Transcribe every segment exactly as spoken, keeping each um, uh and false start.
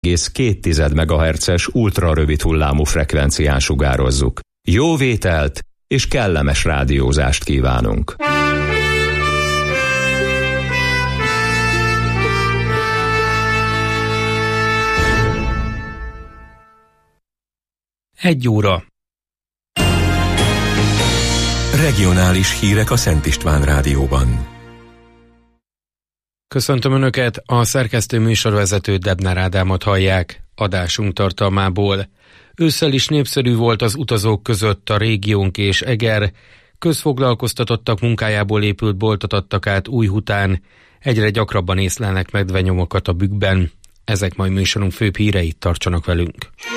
egész két megahertzes ultrarövid hullámú frekvencián sugározzuk. Jó vételt és kellemes rádiózást kívánunk! Egy óra. Regionális hírek a Szent István Rádióban. Köszöntöm Önöket, a szerkesztő műsorvezető Debner Ádámot hallják. Adásunk tartalmából. Ősszel is népszerű volt az utazók között a régiónk és Eger. Közfoglalkoztatottak munkájából épült boltot adtak át Újhután. Egyre gyakrabban észlelnek medvenyomokat a bükkben. Ezek majd műsorunk főbb híreit, tartsanak velünk.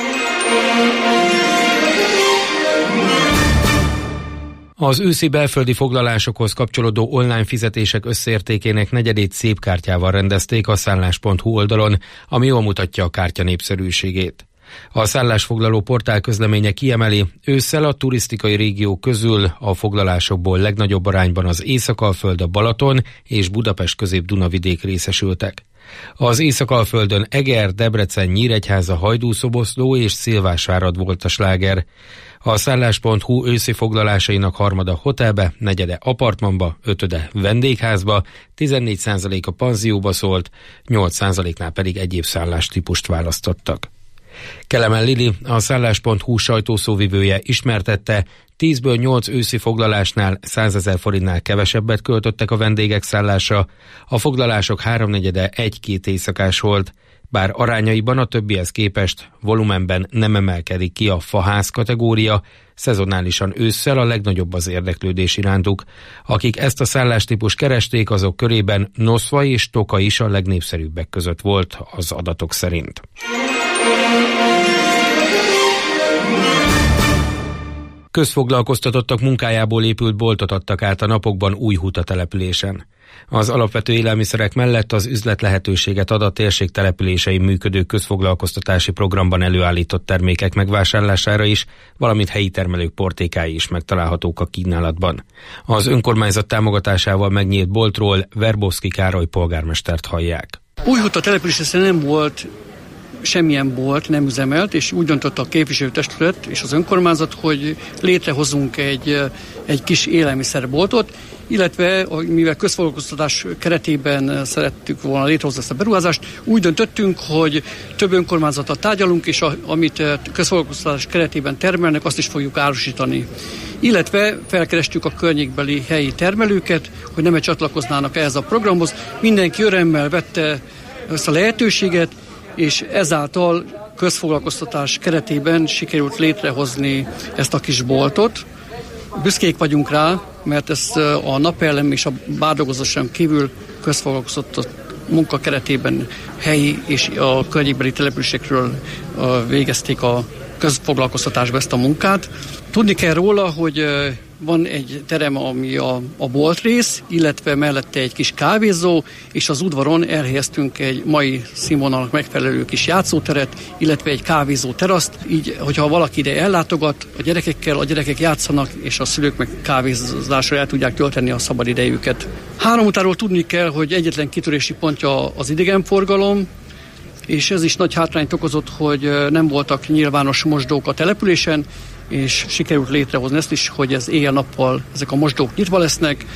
Az őszi belföldi foglalásokhoz kapcsolódó online fizetések összértékének negyedét szépkártyával rendezték a szállás pont hu oldalon, ami jól mutatja a kártya népszerűségét. A szállásfoglaló portál közleménye kiemeli, ősszel a turisztikai régió közül a foglalásokból legnagyobb arányban az Észak-Alföld, a Balaton és Budapest közép-Dunavidék részesültek. Az Észak-Alföldön Eger, Debrecen, Nyíregyháza, Hajdúszoboszló és Szilvásvárad volt a sláger. A szállás pont hu őszi foglalásainak harmada hotelbe, negyede apartmanba, ötöde vendégházba, tizennégy százalék a panzióba szólt, nyolc százaléknál pedig egyéb szállástípust választottak. Kelemen Lili, a szállás pont hu sajtószóvivője ismertette, tízből nyolc őszi foglalásnál százezer forintnál kevesebbet költöttek a vendégek szállásra, a foglalások háromnegyede egy-két éjszakás volt, bár arányaiban a többihez képest volumenben nem emelkedik ki a faház kategória, szezonálisan ősszel a legnagyobb az érdeklődés irántuk. Akik ezt a szállástípust keresték, azok körében Noszva és Toka is a legnépszerűbbek között volt az adatok szerint. Közfoglalkoztatottak munkájából épült boltot adtak át a napokban Újhuta településen. Az alapvető élelmiszerek mellett az üzlet lehetőséget ad a térség településein működő közfoglalkoztatási programban előállított termékek megvásárlására is, valamint helyi termelők portékái is megtalálhatók a kínálatban. Az önkormányzat támogatásával megnyílt boltról Verbowski Károly polgármestert hallják. Újhuta településen nem volt semmilyen bolt, nem üzemelt, és úgy döntött a képviselőtestület és az önkormányzat, hogy létrehozunk egy, egy kis élelmiszerboltot, illetve mivel közfoglalkoztatás keretében szerettük volna létrehozni ezt a beruházást, úgy döntöttünk, hogy több önkormányzattal tárgyalunk, és a, amit közfoglalkoztatás keretében termelnek, azt is fogjuk árusítani. Illetve felkerestük a környékbeli helyi termelőket, hogy nem csatlakoznának ehhez a programhoz. Mindenki örömmel vette ezt a lehetőséget, és ezáltal közfoglalkoztatás keretében sikerült létrehozni ezt a kis boltot. Büszkék vagyunk rá, mert ezt a napelem és a bárdogozósan kívül közfoglalkoztatott munka keretében helyi és a környékbeli településekről végezték a közfoglalkoztatásba ezt a munkát. Tudni kell róla, hogy van egy terem, ami a, a boltrész, illetve mellette egy kis kávézó, és az udvaron elhelyeztünk egy mai színvonalnak megfelelő kis játszóteret, illetve egy kávézó teraszt, így, hogyha valaki ide ellátogat a gyerekekkel, a gyerekek játszanak, és a szülők meg kávézásra el tudják tölteni a szabad idejüket. Három utáról tudni kell, hogy egyetlen kitörési pontja az idegenforgalom, és ez is nagy hátrányt okozott, hogy nem voltak nyilvános mosdók a településen, és sikerült létrehozni ezt is, hogy ez éjjel-nappal ezek a mosdók nyitva lesznek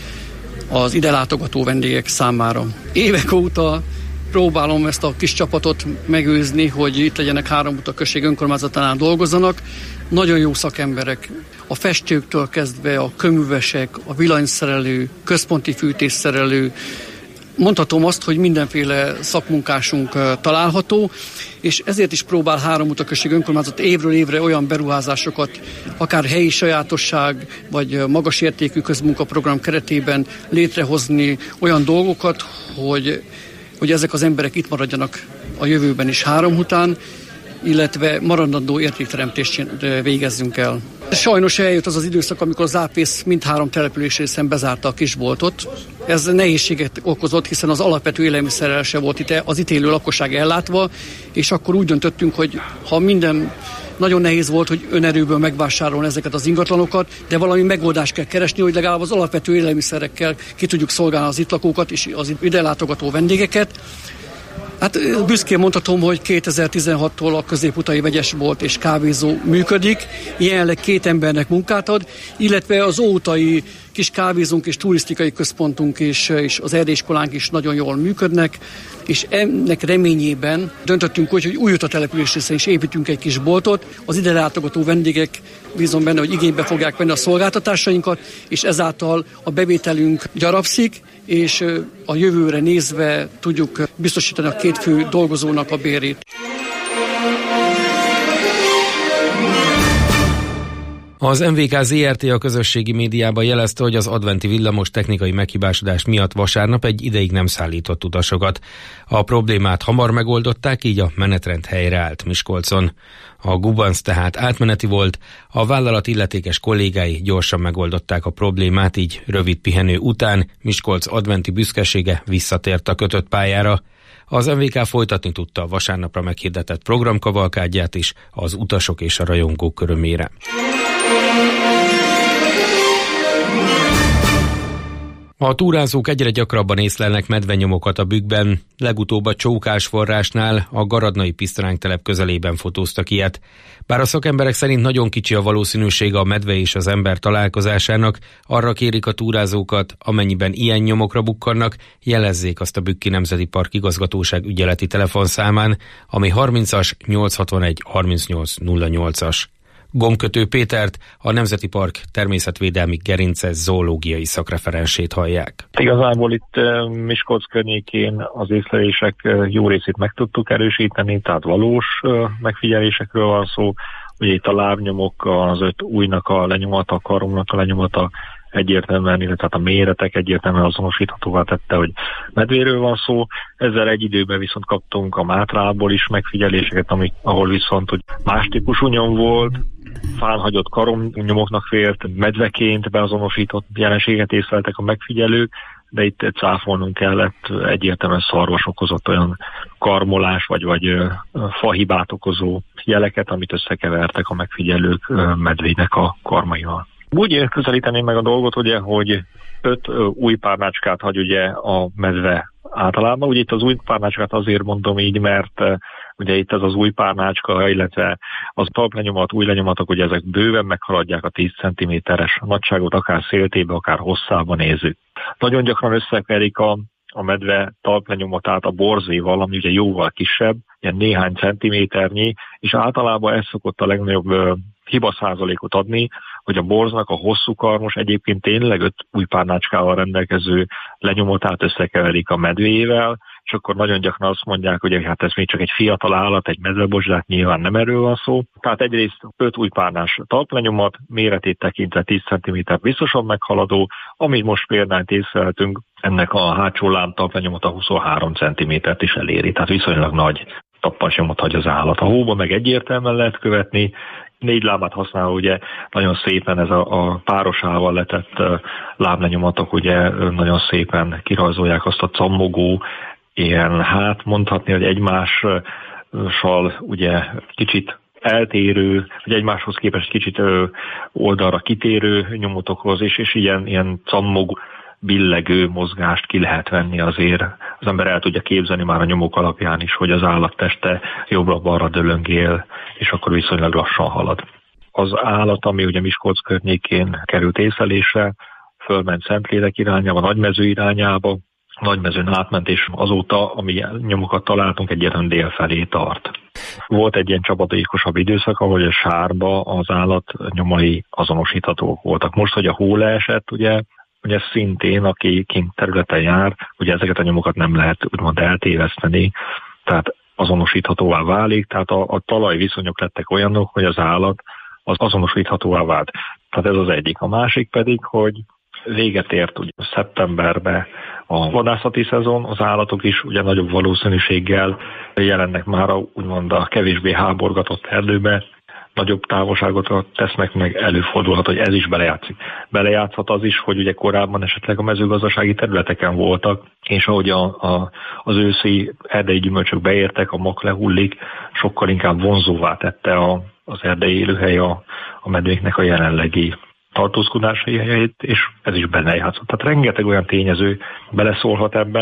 az ide látogató vendégek számára. Évek óta próbálom ezt a kis csapatot megőrizni, hogy itt legyenek Háromhuta község önkormányzatánál dolgozzanak. Nagyon jó szakemberek, a festőktől kezdve a köművesek, a villanyszerelő, központi fűtésszerelő, mondhatom azt, hogy mindenféle szakmunkásunk található, és ezért is próbál Háromhuta község önkormányzat évről évre olyan beruházásokat, akár helyi sajátosság, vagy magas értékű közmunkaprogram keretében létrehozni olyan dolgokat, hogy, hogy ezek az emberek itt maradjanak a jövőben is Háromhután, illetve maradandó értékteremtést végezzünk el. Sajnos eljött az az időszak, amikor az Zápész mindhárom településrészen bezárta a kisboltot. Ez nehézséget okozott, hiszen az alapvető élelmiszerrel se volt itt az itt élő lakosság ellátva, és akkor úgy döntöttünk, hogy ha minden nagyon nehéz volt, hogy önerőből megvásárolni ezeket az ingatlanokat, de valami megoldást kell keresni, hogy legalább az alapvető élelmiszerekkel ki tudjuk szolgálni az itt lakókat és az ide látogató vendégeket. Hát büszkén mondhatom, hogy kétezer-tizenhattól a középutai vegyesbolt és kávézó működik. Jelenleg két embernek munkát ad, illetve az ótai kis kávézónk és turisztikai központunk és, és az erdélyiskolánk is nagyon jól működnek, és ennek reményében döntöttünk úgy, hogy új településre is építünk egy kis boltot. Az ide látogató vendégek bízom benne, hogy igénybe fogják venni a szolgáltatásainkat, és ezáltal a bevételünk gyarapszik, és a jövőre nézve tudjuk biztosítani a két fő dolgozónak a bérét. Az em vé ká zé er té a közösségi médiában jelezte, hogy az adventi villamos technikai meghibásodás miatt vasárnap egy ideig nem szállított utasokat. A problémát hamar megoldották, így a menetrend helyreállt Miskolcon. A gubanc tehát átmeneti volt, a vállalat illetékes kollégái gyorsan megoldották a problémát, így rövid pihenő után Miskolc adventi büszkesége visszatért a kötött pályára. Az em vé ká folytatni tudta a vasárnapra meghirdetett programkavalkádját is az utasok és a rajongók örömére. A túrázók egyre gyakrabban észlelnek medvenyomokat a bükkben, legutóbb a Csókás forrásnál, a Garadnai Pisztrángytelep közelében fotóztak ilyet. Bár a szakemberek szerint nagyon kicsi a valószínűsége a medve és az ember találkozásának, arra kérik a túrázókat, amennyiben ilyen nyomokra bukkannak, jelezzék azt a Bükki Nemzeti Park Igazgatóság ügyeleti telefonszámán, ami harmincas nyolcszázhatvanegy harmincnyolc nulla nyolcas. Gombkötő Pétert, a Nemzeti Park természetvédelmi gerinces zoológiai szakreferensét hallják. Igazából itt Miskolc környékén az észlelések jó részét meg tudtuk erősíteni, tehát valós megfigyelésekről van szó. Ugye itt a lábnyomok, az öt ujjnak a lenyomata, a karomnak a lenyomata egyértelműen, illetve a méretek egyértelműen azonosíthatóvá tette, hogy medvéről van szó. Ezzel egy időben viszont kaptunk a Mátrából is megfigyeléseket, amik, ahol viszont hogy más típusú nyom volt, fánhagyott karomnyomoknak vélt, medveként beazonosított jelenséget észleltek a megfigyelők, de itt cáfolnunk kellett, egyértelműen szarvas okozott olyan karmolás vagy, vagy fahibát okozó jeleket, amit összekevertek a megfigyelők medvének a karmaival. Úgy közelíteném meg a dolgot, ugye, hogy öt új párnácskát hagy ugye a medve általában. Ugye itt az új párnácskát azért mondom így, mert ugye itt ez az új párnácska, illetve az talplenyomat, új lenyomatok, ugye ezek bőven meghaladják a tíz centiméteres nagyságot, akár széltébe, akár hosszában nézzük. Nagyon gyakran összekeverik a, a medve talplenyomatát a borzéval, ami ugye jóval kisebb, ilyen néhány centiméternyi, és általában ez szokott a legnagyobb ö, hiba százalékot adni, hogy a borznak a hosszú karmos, egyébként tényleg öt új párnácskával rendelkező lenyomatát összekeverik a medvéjével, és akkor nagyon gyakran azt mondják, hogy hát ez még csak egy fiatal állat, egy medvebocs, de hát nyilván nem erről van szó. Tehát egyrészt öt új párnás talplenyomat, méretét tekintve tíz centiméter biztosan meghaladó, amit most példányt észleltünk, ennek a hátsó láb talplenyomata huszonhárom centimétert is eléri, tehát viszonylag nagy tappancsnyomot hagy az állat. A hóban meg egyértelműen lehet követni, négy lábát használva ugye nagyon szépen ez a, a párosával letett uh, láblenyomatok ugye nagyon szépen kirajzolják azt a cammogó, ilyen hát mondhatni, hogy egymással ugye kicsit eltérő, vagy egymáshoz képest kicsit ö, oldalra kitérő nyomotokhoz, és, és ilyen, ilyen cammogó, billegő mozgást ki lehet venni azért. Az ember el tudja képzelni már a nyomok alapján is, hogy az állatteste jobbra-balra dölöngél, és akkor viszonylag lassan halad. Az állat, ami ugye Miskolc környékén került észlelésre, fölment Szentlélek irányába, Nagymező irányába, Nagymezőn átment, és azóta, ami nyomokat találtunk, egyetlen dél felé tart. Volt egy ilyen csapadékosabb időszak, ahol a sárba az állat nyomai azonosíthatók voltak. Most, hogy a hó leesett, ugye, ugye szintén, aki kint területen jár, ugye ezeket a nyomokat nem lehet úgymond eltéveszteni, tehát azonosíthatóvá válik, tehát a, a talajviszonyok lettek olyanok, hogy az állat az azonosíthatóvá vált. Tehát ez az egyik. A másik pedig, hogy véget ért ugye szeptemberbe a vadászati szezon, az állatok is ugye nagyobb valószínűséggel jelennek már a, úgymond a kevésbé háborgatott erdőbe, nagyobb távolságot tesznek meg, előfordulhat, hogy ez is belejátszik. Belejátszhat az is, hogy ugye korábban esetleg a mezőgazdasági területeken voltak, és ahogy a, a, az őszi erdei gyümölcsök beértek, a mak lehullik, sokkal inkább vonzóvá tette a, az erdei élőhely a, a medvéknek a jelenlegi tartózkodásai helyét, és ez is benne játszott. Tehát rengeteg olyan tényező beleszólhat ebben,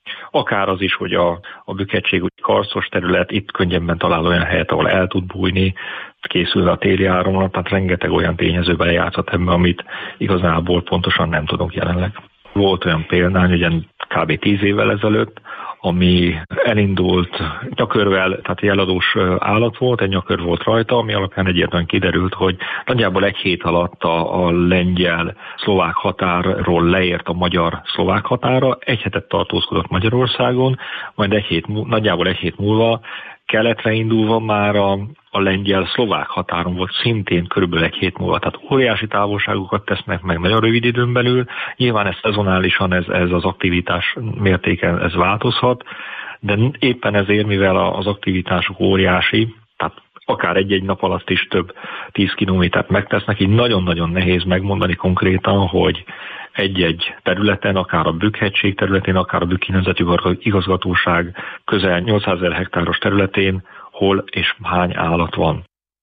Akár az is, hogy a, a Bükk-hegység úgy karszos terület, itt könnyebben talál olyan helyet, ahol el tud bújni, készül a téli áramlat, tehát rengeteg olyan tényező belejátszott ebben, amit igazából pontosan nem tudunk jelenleg. Volt olyan példány, ugye kb. tíz évvel ezelőtt, ami elindult nyakörvel, tehát jeladós állat volt, egy nyakör volt rajta, ami alapján egyértelműen kiderült, hogy nagyjából egy hét alatt a, a lengyel-szlovák határról leért a magyar-szlovák határa, egy hetet tartózkodott Magyarországon, majd egy hét, nagyjából egy hét múlva keletre indulva már a, a lengyel-szlovák határon volt szintén körülbelül egy hét múlva. Tehát óriási távolságokat tesznek meg nagyon rövid időn belül. Nyilván ez szezonálisan ez, ez az aktivitás mértéken ez változhat, de éppen ezért, mivel az aktivitásuk óriási, tehát akár egy-egy nap alatt is több tíz kilométert megtesznek, így nagyon-nagyon nehéz megmondani konkrétan, hogy egy-egy területen, akár a Bükk-hegység területén, akár a Bükki Nemzeti Igazgatóság közel nyolcszázezer hektáros területén hol és hány állat van.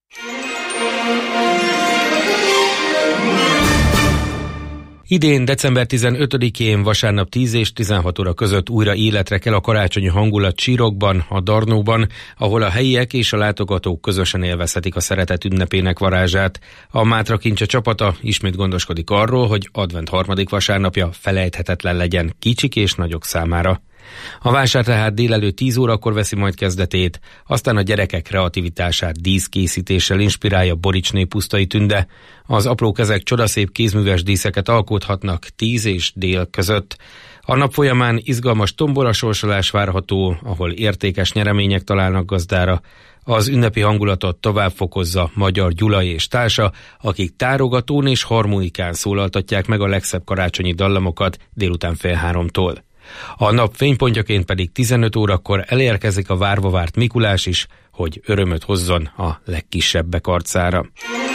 Idén december tizenötödikén vasárnap tíz és tizenhat óra között újra életre kell a karácsonyi hangulat Csírokban, a Darnóban, ahol a helyiek és a látogatók közösen élvezhetik a szeretet ünnepének varázsát. A Mátra Kincse csapata ismét gondoskodik arról, hogy advent harmadik vasárnapja felejthetetlen legyen kicsik és nagyok számára. A vásár tehát délelőtt tíz órakor veszi majd kezdetét, aztán a gyerekek kreativitását díszkészítéssel inspirálja Boricsné Pusztai Tünde. Az apró kezek csodaszép kézműves díszeket alkothatnak tíz és dél között. A nap folyamán izgalmas tombola-sorsolás várható, ahol értékes nyeremények találnak gazdára. Az ünnepi hangulatot tovább fokozza Magyar Gyula és társa, akik tárogatón és harmonikán szólaltatják meg a legszebb karácsonyi dallamokat délután fél háromtól. A nap fénypontjaként pedig tizenöt órakor elérkezik a várva várt Mikulás is, hogy örömöt hozzon a legkisebbek arcára.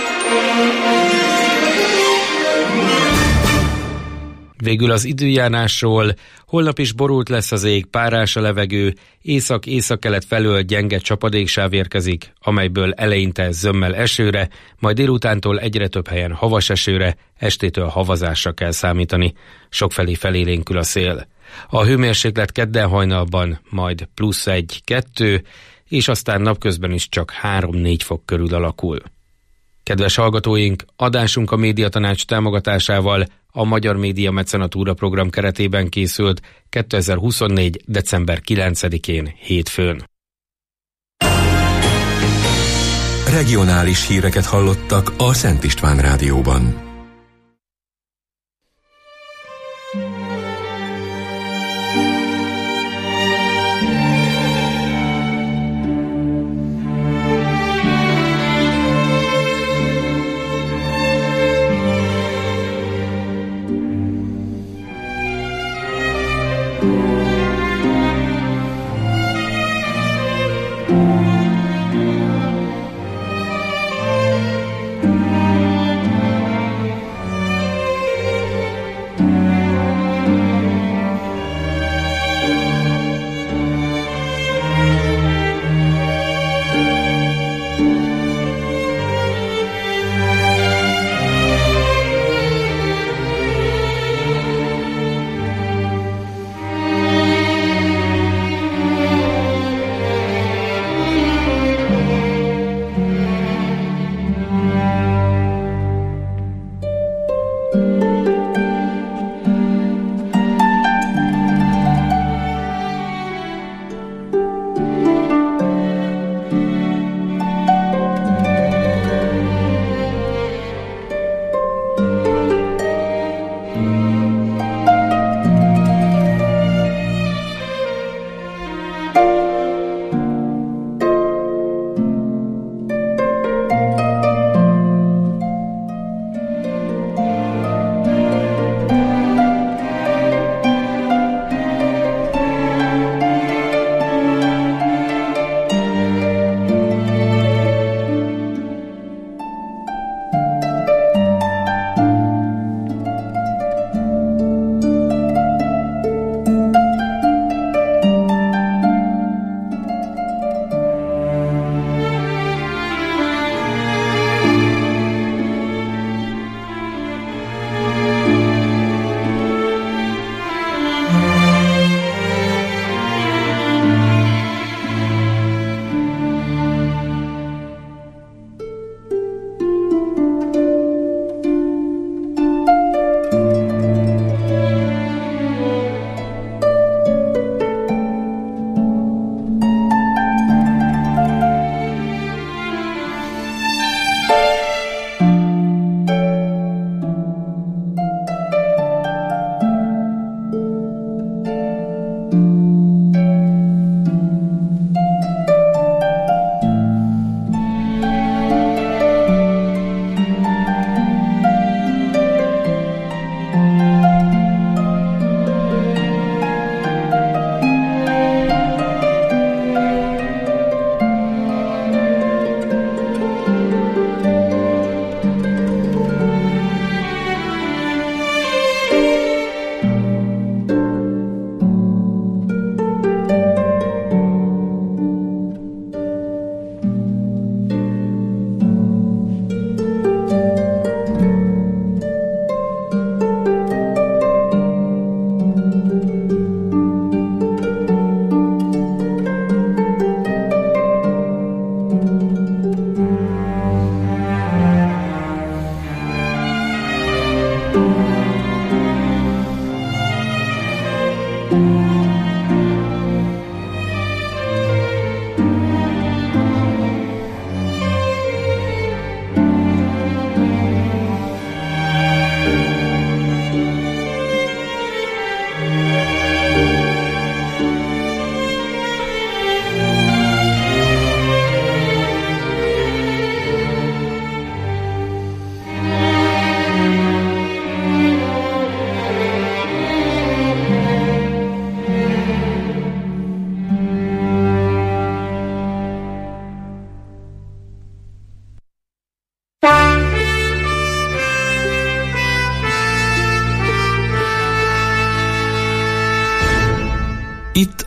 Végül az időjárásról: holnap is borult lesz az ég, párás a levegő, észak-északkelet felől gyenge csapadéksáv érkezik, amelyből eleinte zömmel esőre, majd délutántól egyre több helyen havas esőre, estétől havazásra kell számítani. Sokfelé felélénkül a szél. A hőmérséklet kedden hajnalban majd plusz egy-kettő, és aztán napközben is csak három-négy fok körül alakul. Kedves hallgatóink, adásunk a Médiatanács támogatásával a Magyar Média Mecenatúra program keretében készült kétezer-huszonnégy. december kilencedikén hétfőn. Regionális híreket hallottak a Szent István Rádióban.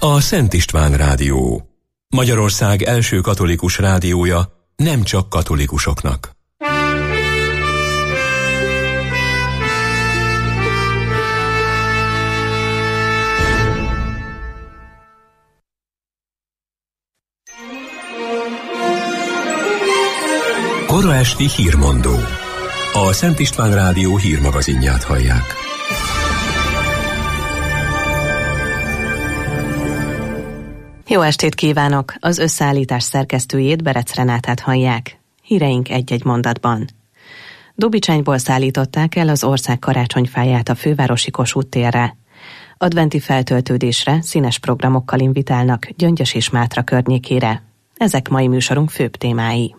A Szent István Rádió. Magyarország első katolikus rádiója, nem csak katolikusoknak. Kora esti hírmondó. A Szent István Rádió hírmagazinját hallják. Jó estét kívánok! Az összeállítás szerkesztőjét, Berec Renátát hallják. Híreink egy-egy mondatban. Dobicsányból szállították el az ország karácsonyfáját a fővárosi Kossuth térre. Adventi feltöltődésre színes programokkal invitálnak Gyöngyös és Mátra környékére. Ezek mai műsorunk főbb témái.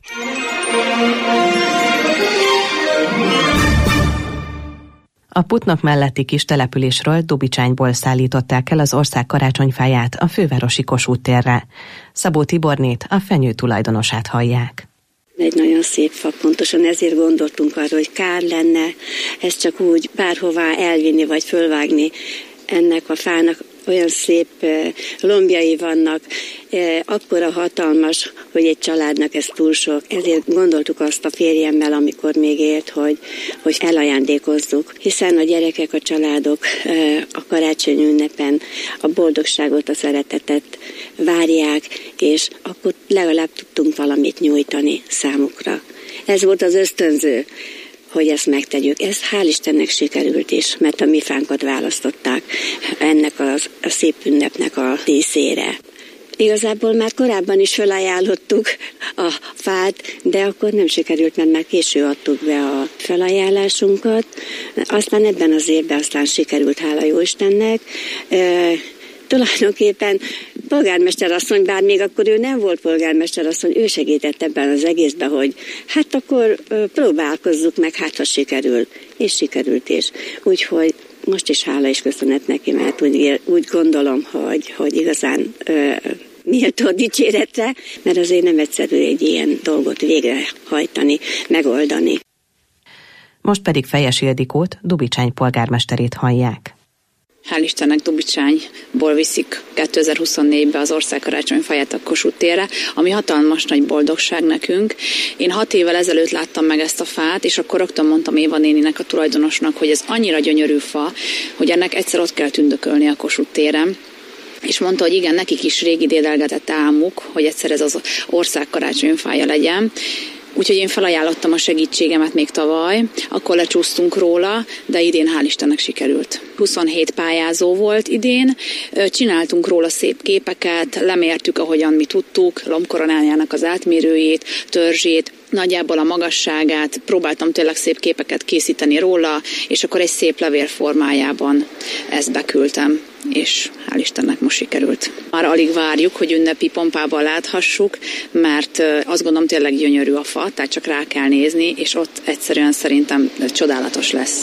A Putnok melletti kis településről, Dobicsányból szállították el az ország karácsonyfáját a fővárosi Kossuth térre. Szabó Tibornét, a fenyő tulajdonosát hallják. Egy nagyon szép fa, pontosan ezért gondoltunk arra, hogy kár lenne ezt csak úgy bárhová elvinni vagy fölvágni. Ennek a fának olyan szép lombjai vannak, akkora hatalmas, hogy egy családnak ez túl sok. Ezért gondoltuk azt a férjemmel, amikor még élt, hogy, hogy elajándékozzuk. Hiszen a gyerekek, a családok a karácsony ünnepen a boldogságot, a szeretetet várják, és akkor legalább tudtunk valamit nyújtani számukra. Ez volt az ösztönző, hogy ezt megtegyük. Ez hál' Istennek sikerült is, mert a mi fánkat választották ennek az, a szép ünnepnek a díszére. Igazából már korábban is felajánlottuk a fát, de akkor nem sikerült, mert már késő adtuk be a felajánlásunkat. Aztán ebben az évben aztán sikerült, hála jó Istennek. E, tulajdonképpen polgármesterasszony, bár még akkor ő nem volt polgármesterasszony, ő segített ebben az egészben, hogy hát akkor próbálkozzuk meg, hát ha sikerül. És sikerült is. Úgyhogy most is hála és köszönet neki, mert úgy, úgy gondolom, hogy, hogy igazán ö, méltó dicséretre, mert azért nem egyszerű egy ilyen dolgot végrehajtani, megoldani. Most pedig Fejes Ildikót, Dubicsány polgármesterét hallják. Hál' Istennek Dobicsányból viszik kétezer-huszonnégybe az ország karácsonyfáját a Kossuth térre, ami hatalmas nagy boldogság nekünk. Én hat évvel ezelőtt láttam meg ezt a fát, és akkor rögtön mondtam Éva néninek, a tulajdonosnak, hogy ez annyira gyönyörű fa, hogy ennek egyszer ott kell tündökölni a Kossuth téren. És mondta, hogy igen, nekik is régi dédelgetett álmuk, hogy egyszer ez az ország karácsonyfája legyen. Úgyhogy én felajánlottam a segítségemet még tavaly, akkor lecsúsztunk róla, de idén hál' Istennek sikerült. huszonhét pályázó volt idén, csináltunk róla szép képeket, lemértük, ahogyan mi tudtuk, lombkoronájának az átmérőjét, törzsét, nagyjából a magasságát, próbáltam tényleg szép képeket készíteni róla, és akkor egy szép levél formájában ezt beküldtem, és hál' Istennek most sikerült. Már alig várjuk, hogy ünnepi pompában láthassuk, mert azt gondolom tényleg gyönyörű a fa, tehát csak rá kell nézni, és ott egyszerűen szerintem csodálatos lesz.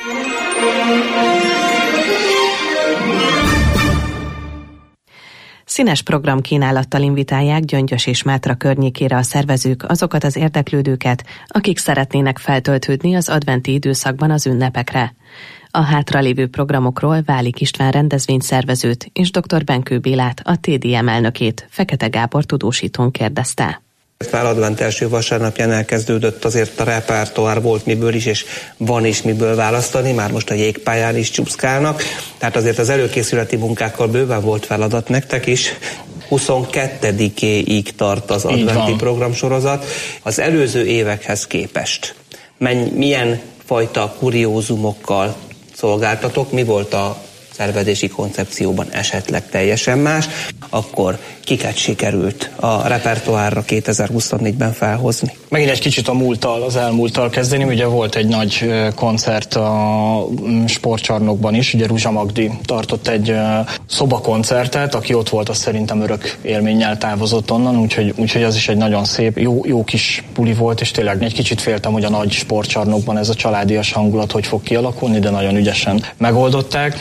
Színes programkínálattal invitálják Gyöngyös és Mátra környékére a szervezők azokat az érdeklődőket, akik szeretnének feltöltődni az adventi időszakban az ünnepekre. A hátralévő programokról Válik István rendezvényszervezőt és dr. Benkő Bélát, a té dé em elnökét, Fekete Gábor tudósítón kérdezte. Már advent első vasárnapján elkezdődött, azért a repertoár volt miből is, és van is miből választani, már most a jégpályán is csúszkálnak, tehát azért az előkészületi munkákkal bőven volt feladat nektek is. huszonkettedikéig tart az adventi programsorozat. Az előző évekhez képest milyen fajta kuriózumokkal szolgáltatok, mi volt a szervezési koncepcióban esetleg teljesen más, akkor kiket sikerült a repertoárra kétezer-huszonnégyben felhozni? Megint egy kicsit a múlttal, az elmúlttal kezdeni, ugye volt egy nagy koncert a sportcsarnokban is, ugye Ruzsa Magdi tartott egy szobakoncertet, aki ott volt, az szerintem örök élménnyel távozott onnan, úgyhogy, úgyhogy az is egy nagyon szép, jó, jó kis buli volt, és tényleg egy kicsit féltem, hogy a nagy sportcsarnokban ez a családias hangulat hogy fog kialakulni, de nagyon ügyesen megoldották. Hát ami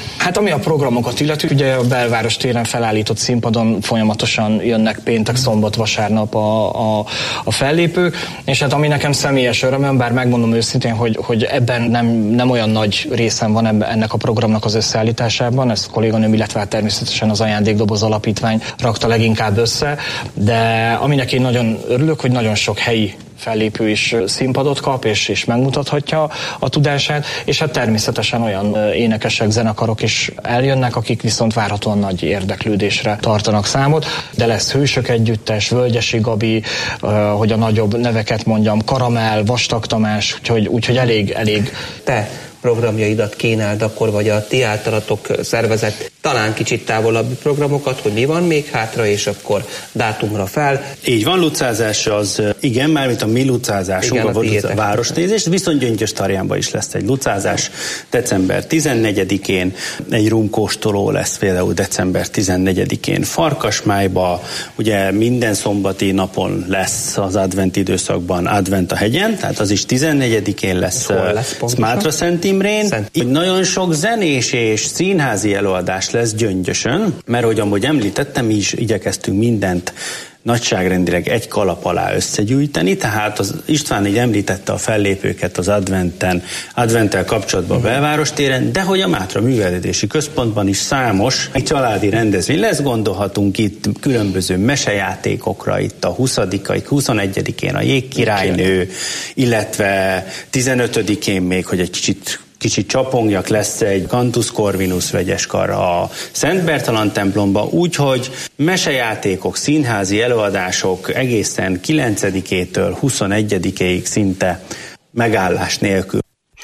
Ami a programokat illeti, ugye a Belváros téren felállított színpadon folyamatosan jönnek péntek, szombat, vasárnap a, a, a fellépők, és hát ami nekem személyes örömöm, bár megmondom őszintén, hogy, hogy ebben nem, nem olyan nagy részem van ebben, ennek a programnak az összeállításában, ezt a kolléganőm, illetve hát természetesen az Ajándékdoboz Alapítvány rakta leginkább össze, de aminek én nagyon örülök, hogy nagyon sok helyi fellépő is színpadot kap, és, és megmutathatja a tudását, és hát természetesen olyan énekesek, zenekarok is eljönnek, akik viszont várhatóan nagy érdeklődésre tartanak számot, de lesz Hősök Együttes, Völgyesi Gabi, hogy a nagyobb neveket mondjam, Karamell, Vastag Tamás, úgyhogy, úgyhogy elég, elég. Te programjaidat kínáld akkor, vagy a ti általatok szervezett talán kicsit távolabbi programokat, hogy mi van még hátra, és akkor dátumra fel. Így van, lucázás az, igen, mármint a mi lucázásunk, igen, a, a, a városnézés, viszont Gyöngyös-Tarjánban is lesz egy lucázás december tizennegyedikén, egy rumkóstoló lesz például december tizennegyedikén Farkasmájba, ugye minden szombati napon lesz az advent időszakban advent a hegyen, tehát az is tizennegyedikén lesz, lesz Mátraszent Imrén. Szent. Nagyon sok zenés és színházi előadás lesz Gyöngyösön, mert hogy amúgy említettem, mi is igyekeztünk mindent nagyságrendileg egy kalap alá összegyűjteni, tehát az István így említette a fellépőket az adventen, adventtel kapcsolatban a Belváros téren, de hogy a Mátra Művelődési Központban is számos családi rendezvény lesz, gondolhatunk itt különböző mesejátékokra, itt a huszadikán, huszonegyedikén a Jégkirálynő, illetve tizenötödikén még, hogy egy kicsit kicsit csapongjak, lesz egy Cantus Corvinus vegyeskar a Szent Bertalan templomba, úgyhogy mesejátékok, színházi előadások egészen kilencedikétől huszonegyedikéig szinte megállás nélkül.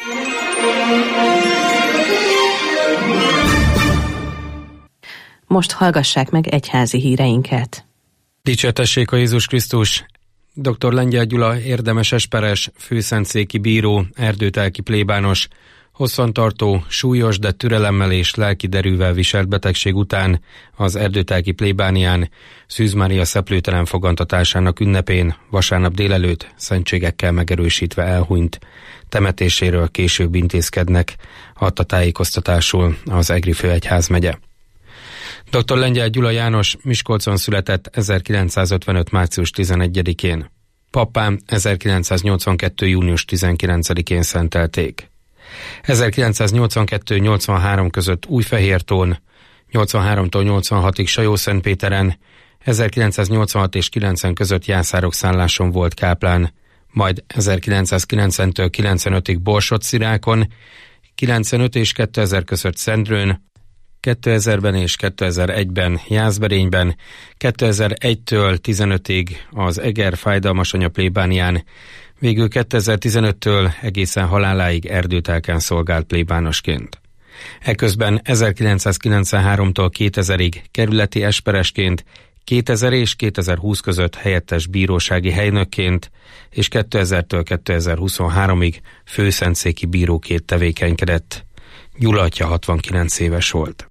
Most hallgassák meg egyházi híreinket. Dicsértessék a Jézus Krisztus! dr. Lengyel Gyula érdemes esperes, főszentszéki bíró, erdőtelki plébános, hosszantartó, súlyos, de türelemmel és lelki derűvel viselt betegség után az erdőtelki plébánián Szűz Mária szeplőtelen fogantatásának ünnepén vasárnap délelőtt szentségekkel megerősítve elhunyt. Temetéséről később intézkednek, adta tájékoztatásul az Egri főegyházmegye. dr. Lengyel Gyula János Miskolcon született ezerkilencszázötvenöt. március tizenegyedikén. Pappám ezerkilencszáznyolcvankettő. június tizenkilencedikén szentelték. ezerkilencszáznyolcvankettő nyolcvanhárom között Újfehértón, nyolcvanháromtól nyolcvanhatig Sajó-Szentpéteren, ezerkilencszáznyolcvanhat és kilencven között Jászárok-Szálláson volt káplán, majd ezerkilencszázkilencventől kilencvenötig Borsod-Szirákon, kilencvenöt és kétezer között Szendrőn, kétezerben és kétezer-egyben Jászberényben, kétezer-egytől tizenötig az Eger fájdalmas anya plébánián, végül kétezer-tizenöttől egészen haláláig erdőtelken szolgált plébánosként. Eközben ezerkilencszázkilencvenháromtól kétezerig kerületi esperesként, kétezer és kétezer-húsz között helyettes bírósági helynökként, és kétezertől kétezer-huszonháromig főszentszéki bíróként tevékenykedett. Gyula atya hatvankilenc éves volt.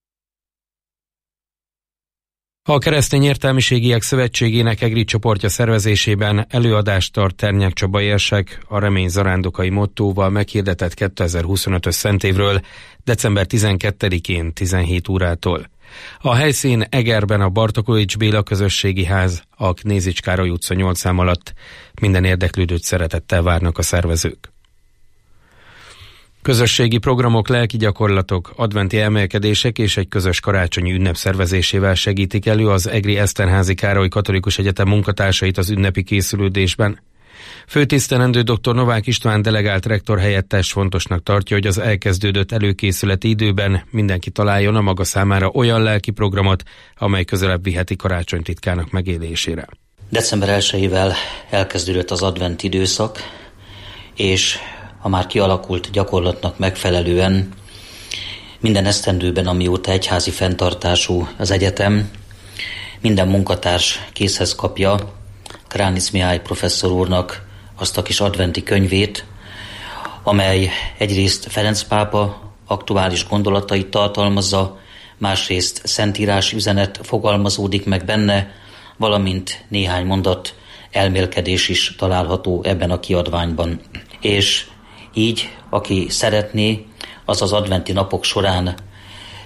A Keresztény Értelmiségiek Szövetségének Egri csoportja szervezésében előadást tart Ternyák Csaba érsek a Remény zarándokai mottóval meghirdetett kétezer-huszonötös szentévről december tizenkettedikén tizenhét órától. A helyszín Egerben a Bartokolics Béla Közösségi Ház, a Knézics Károly utca nyolc szám alatt. Minden érdeklődőt szeretettel várnak a szervezők. Közösségi programok, lelki gyakorlatok, adventi emelkedések és egy közös karácsonyi ünnep szervezésével segítik elő az Egri Eszterházy Károly Katolikus Egyetem munkatársait az ünnepi készülődésben. Főtisztelendő dr. Novák István delegált rektor helyettes fontosnak tartja, hogy az elkezdődött előkészületi időben mindenki találjon a maga számára olyan lelki programot, amely közelebb viheti karácsony titkának megélésére. december elsejével elkezdődött az advent időszak, és a már kialakult gyakorlatnak megfelelően minden esztendőben, amióta egyházi fenntartású az egyetem, minden munkatárs készhez kapja Kránic Mihály professzor úrnak azt a kis adventi könyvét, amely egyrészt Ferenc pápa aktuális gondolatait tartalmazza, másrészt szentírás üzenet fogalmazódik meg benne, valamint néhány mondat elmélkedés is található ebben a kiadványban. És így, aki szeretné, az az adventi napok során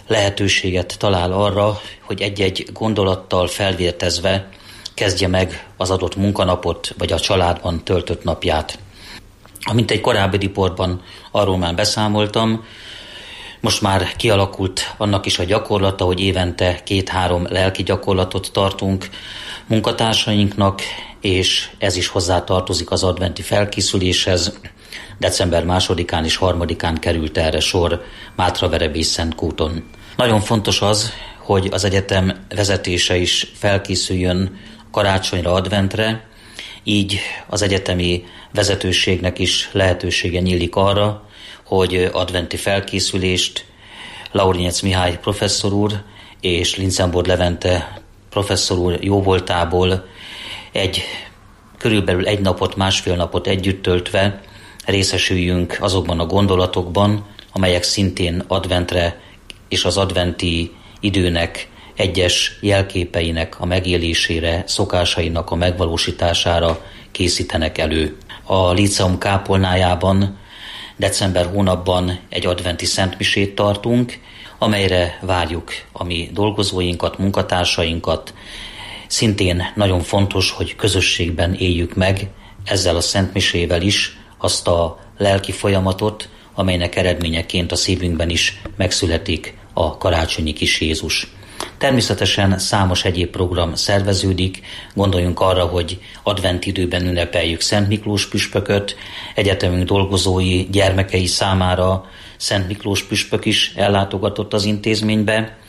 lehetőséget talál arra, hogy egy-egy gondolattal felvértezve kezdje meg az adott munkanapot, vagy a családban töltött napját. Amint egy korábbi riportban arról már beszámoltam, most már kialakult annak is a gyakorlata, hogy évente két-három lelki gyakorlatot tartunk munkatársainknak, és ez is hozzátartozik az adventi felkészüléshez. december másodikán és harmadikán került erre sor Mátraverebész-Szentkúton. Nagyon fontos az, hogy az egyetem vezetése is felkészüljön karácsonyra, adventre, így az egyetemi vezetőségnek is lehetősége nyílik arra, hogy adventi felkészülést Laurinyec Mihály professzor úr és Linzenborn Levente professzor úr jóvoltából egy körülbelül egy napot, másfél napot együtt töltve részesüljünk azokban a gondolatokban, amelyek szintén adventre és az adventi időnek egyes jelképeinek a megélésére, szokásainak a megvalósítására készítenek elő. A Líceum kápolnájában december hónapban egy adventi szentmisét tartunk, amelyre várjuk a mi dolgozóinkat, munkatársainkat. Szintén nagyon fontos, hogy közösségben éljük meg ezzel a szentmisével is azt a lelki folyamatot, amelynek eredményeként a szívünkben is megszületik a karácsonyi kis Jézus. Természetesen számos egyéb program szerveződik, gondoljunk arra, hogy advent időben ünnepeljük Szent Miklós püspököt, egyetemünk dolgozói gyermekei számára Szent Miklós püspök is ellátogatott az intézménybe.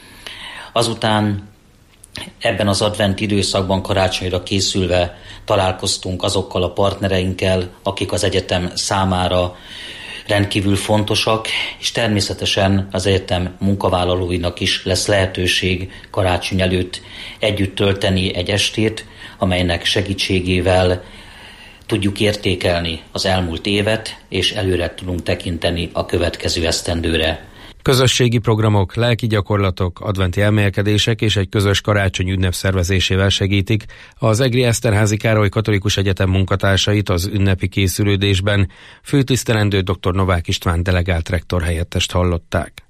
Azután ebben az advent időszakban karácsonyra készülve találkoztunk azokkal a partnereinkkel, akik az egyetem számára rendkívül fontosak, és természetesen az egyetem munkavállalóinak is lesz lehetőség karácsony előtt együtt tölteni egy estét, amelynek segítségével tudjuk értékelni az elmúlt évet, és előre tudunk tekinteni a következő esztendőre. Közösségi programok, lelki gyakorlatok, adventi elmélkedések és egy közös karácsony ünnep szervezésével segítik az Egri Eszterházy Károly Katolikus Egyetem munkatársait az ünnepi készülődésben. Főtisztelendő dr. Novák István delegált rektor helyettest hallották.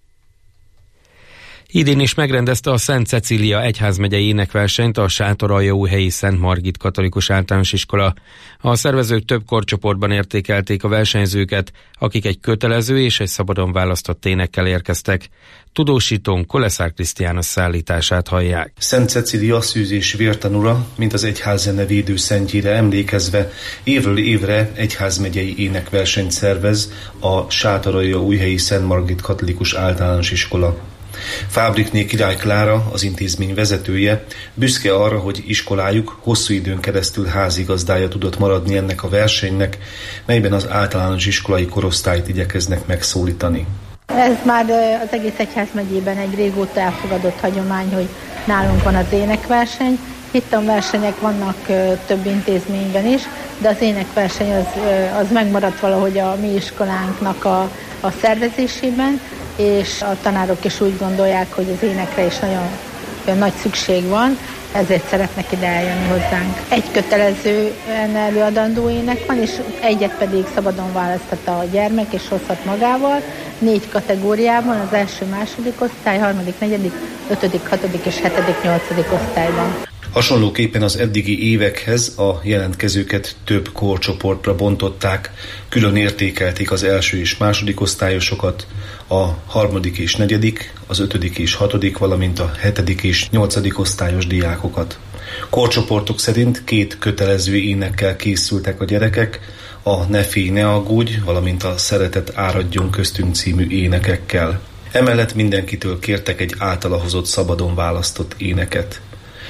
Idén is megrendezte a Szent Cecília egyházmegyei énekversenyt a Sátoraljaújhelyi Szent Margit Katolikus Általános Iskola. A szervezők több korcsoportban értékelték a versenyzőket, akik egy kötelező és egy szabadon választott énekkel érkeztek. Tudósítón Koleszár Krisztián szállítását hallják. Szent Cecília szűz és vértanúra, mint az egyházzene védőszentjére emlékezve évről évre egyházmegyei énekversenyt szervez a Sátoraljaújhelyi Szent Margit Katolikus Általános Iskola. Fábrikné Király Klára, az intézmény vezetője, büszke arra, hogy iskolájuk hosszú időn keresztül házigazdája tudott maradni ennek a versenynek, melyben az általános iskolai korosztályt igyekeznek megszólítani. Ez már az egész egyházmegyében egy régóta elfogadott hagyomány, hogy nálunk van az énekverseny. Hittanversenyek vannak több intézményben is, de az énekverseny az, az megmaradt valahogy a mi iskolánknak a, a szervezésében, és a tanárok is úgy gondolják, hogy az énekre is nagyon, nagyon nagy szükség van, ezért szeretnek ide eljönni hozzánk. Egy kötelező előadandó ének van, és egyet pedig szabadon választhatta a gyermek, és hozhat magával. Négy kategóriában, az első, második osztály, harmadik, negyedik, ötödik, hatodik és hetedik, nyolcadik osztályban. Hasonlóképpen az eddigi évekhez a jelentkezőket több korcsoportra bontották, külön értékelték az első és második osztályosokat, a harmadik és negyedik, az ötödik és hatodik, valamint a hetedik és nyolcadik osztályos diákokat. Korcsoportok szerint két kötelező énekkel készültek a gyerekek, a Ne félj, ne aggódj, valamint a Szeretet áradjon köztünk című énekekkel. Emellett mindenkitől kértek egy általa hozott szabadon választott éneket.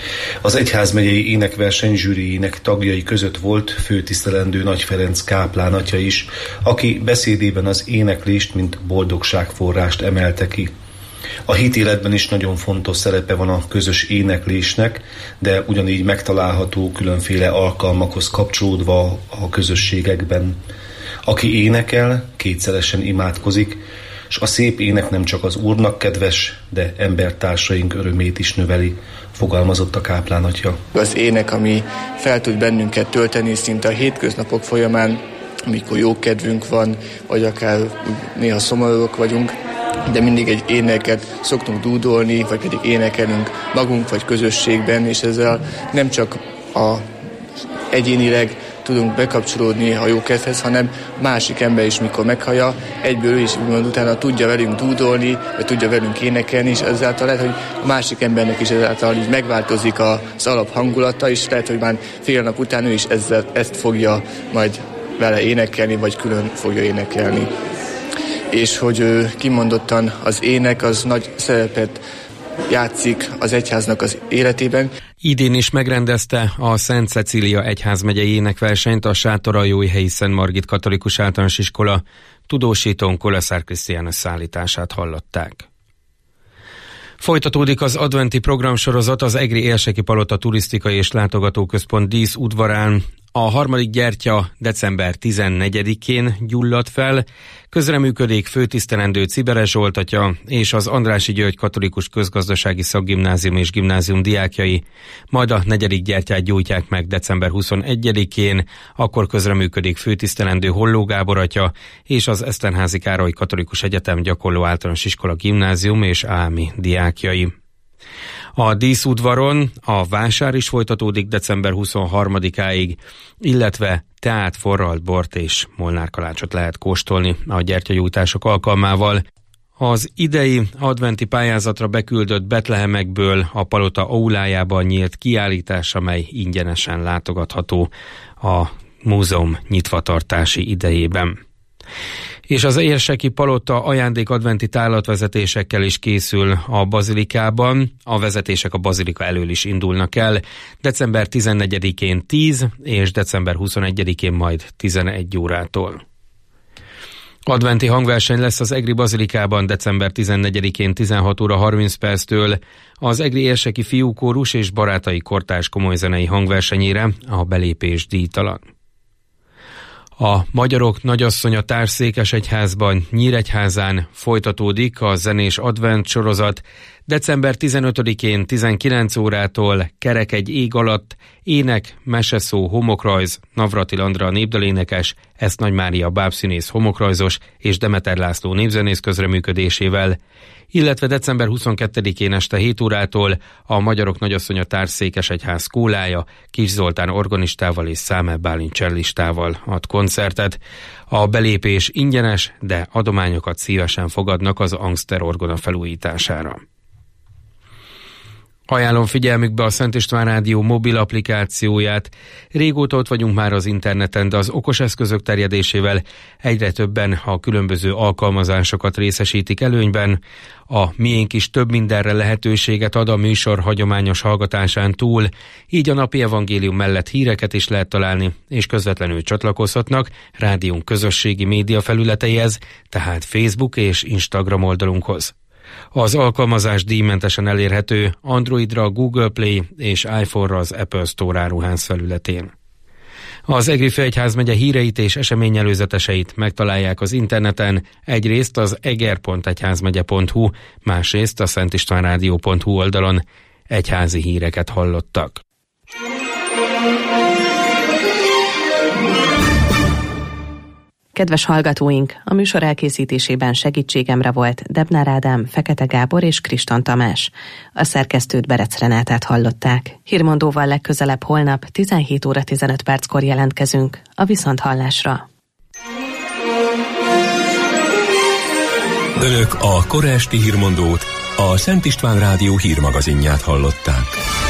Az egyházmegyei énekverseny zsűriének tagjai között volt főtisztelendő Nagy Ferenc káplán atya is, aki beszédében az éneklést, mint boldogságforrást emelte ki. A hitéletben is nagyon fontos szerepe van a közös éneklésnek, de ugyanígy megtalálható különféle alkalmakhoz kapcsolódva a közösségekben. Aki énekel, kétszeresen imádkozik, és a szép ének nem csak az Úrnak kedves, de embertársaink örömét is növeli, fogalmazott a káplán atya. Az ének, ami fel tud bennünket tölteni szinte a hétköznapok folyamán, amikor jó kedvünk van, vagy akár néha szomorúak vagyunk, de mindig egy éneket szoktunk dúdolni, vagy pedig énekelünk magunk vagy közösségben, és ezzel nem csak a egyénileg tudunk bekapcsolódni a jó kedvhez, hanem másik ember is, mikor meghallja, egyből ő is úgymond utána tudja velünk dúdolni, vagy tudja velünk énekelni, és ezáltal lehet, hogy a másik embernek is ezáltal így megváltozik az alaphangulata, és lehet, hogy már fél nap után ő is ezzel, ezt fogja majd vele énekelni, vagy külön fogja énekelni. És hogy kimondottan az ének az nagy szerepet játszik az egyháznak az életében. Idén is megrendezte a Szent Cecília egyházmegyei énekversenyt a Sátoraljóhelyi Szent Margit Katolikus Általános Iskola tudósítón Koleszár Krisztiánus szállítását hallották. Folytatódik az adventi programsorozat az Egri Érseki Palota Turisztikai és Látogatóközpont dísz udvarán. A harmadik gyertya december tizennegyedikén gyulladt fel, közreműködik főtisztelendő Ciberes Zsolt atya és az Andrássy György Katolikus Közgazdasági Szakgimnázium és Gimnázium diákjai, majd a negyedik gyertyát gyújtják meg december huszonegyedikén, akkor közreműködik főtisztelendő Holló Gábor atya és az Eszterházy Károly Katolikus Egyetem Gyakorló Általános Iskola Gimnázium és Álmi diákjai. A díszudvaron a vásár is folytatódik december huszonharmadikáig, illetve teát, forralt bort és molnárkalácsot lehet kóstolni a gyertyagyújtások alkalmával. Az idei adventi pályázatra beküldött betlehemekből a palota aulájában nyílt kiállítás, amely ingyenesen látogatható a múzeum nyitvatartási idejében. És az Érseki Palota ajándékadventi tárlatvezetésekkel is készül a bazilikában. A vezetések a bazilika elől is indulnak el. december tizennegyedikén tíz és december huszonegyedikén majd tizenegy órától. Adventi hangverseny lesz az Egri Bazilikában december tizennegyedikén tizenhat óra harminc perctől. Az Egri Érseki Fiúkórus és Barátai Kortárs komolyzenei hangversenyére a belépés díjtalan. A Magyarok Nagyasszonya Társszékesegyházban Nyíregyházán folytatódik a zenés advent sorozat. december tizenötödikén tizenkilenc órától Kerek egy ég alatt ének, meseszó, homokrajz, Navratil Andrea népdalénekes, Esz Nagy Mária bábszínész homokrajzos és Demeter László népzenész közreműködésével, illetve december huszonkettedikén este hét órától a Magyarok Nagyasszonya Társszékesegyház skólája Kis Zoltán organistával és Számel Bálint csellistával ad koncertet. A belépés ingyenes, de adományokat szívesen fogadnak az Angster orgona felújítására. Ajánlom figyelmükbe a Szent István Rádió mobil applikációját. Régóta ott vagyunk már az interneten, de az okos eszközök terjedésével egyre többen a különböző alkalmazásokat részesítik előnyben. A miénk is több mindenre lehetőséget ad a műsor hagyományos hallgatásán túl, így a napi evangélium mellett híreket is lehet találni, és közvetlenül csatlakozhatnak rádiónk közösségi média felületeihez, tehát Facebook és Instagram oldalunkhoz. Az alkalmazás díjmentesen elérhető Androidra a Google Play és iPhone-ra az Apple Store áruház felületén. Az Egri Főegyházmegye híreit és eseményelőzeteseit megtalálják az interneten, egyrészt az eger pont egyházmegye pont hu, másrészt a szentistvánrádió pont hu oldalon. Egyházi híreket hallottak. Kedves hallgatóink, a műsor elkészítésében segítségemre volt Debnár Ádám, Fekete Gábor és Kriston Tamás. A szerkesztőt Berec Renátát hallották. Hírmondóval legközelebb holnap tizenhét óra tizenöt perckor jelentkezünk. A viszonthallásra. Önök a kora esti hírmondót, a Szent István Rádió hírmagazinját hallották.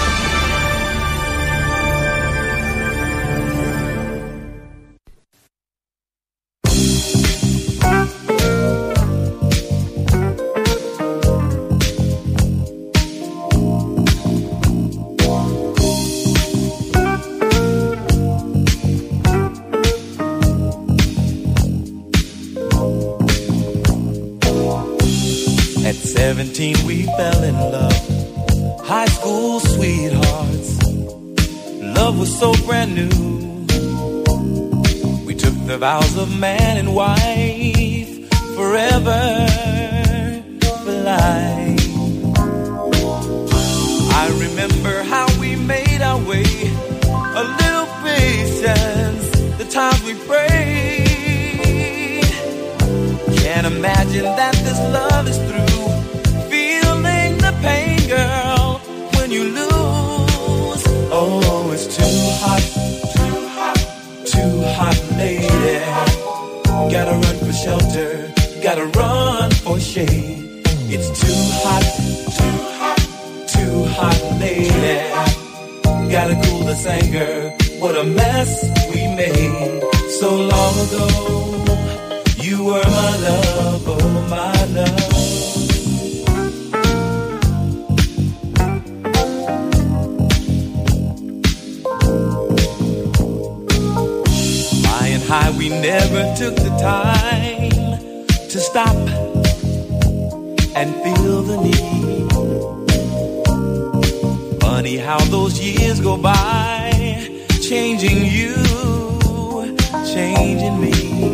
seventeen we fell in love, high school sweethearts. Love was so brand new. We took the vows of man and wife, forever, for life. I remember how we made our way, a little patience, the times we prayed. Can And imagine that this love is through. Feeling the pain, girl, when you lose. Oh, it's too hot, too hot, too hot, lady. Gotta run for shelter, gotta run for shade. It's too hot, too hot, too hot, lady. Gotta cool this anger, what a mess we made so long ago. You were my love, oh my love. High and high, we never took the time to stop and feel the need. Funny how those years go by, changing you, changing me.